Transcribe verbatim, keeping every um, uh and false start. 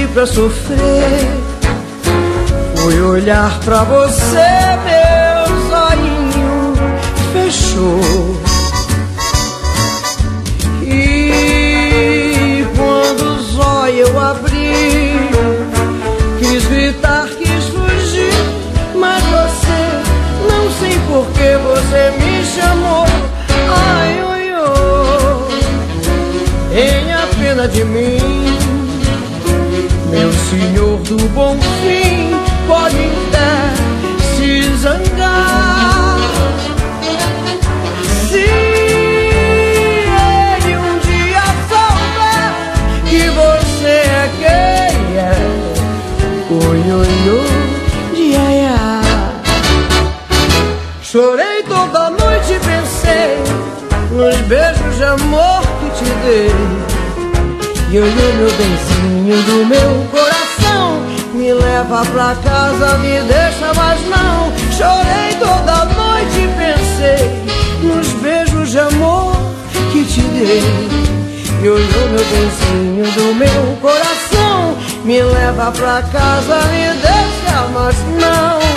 pra sofrer. Fui olhar pra você, meu zoinho fechou. E quando o zóio eu abri, quis gritar, quis fugir, mas você, não sei por que você me chamou. Ai, oi, oi, tenha pena de mim, meu senhor do bom fim. Pode até se zangar se ele um dia souber que você é quem é. Oi, oi, oi, iaiá. Chorei toda noite e pensei nos beijos de amor que te dei. E olhou meu benzinho do meu coração, me leva pra casa, me deixa, mas não. Chorei toda noite e pensei nos beijos de amor que te dei. E olhou meu benzinho do meu coração, me leva pra casa, me deixa, mas não.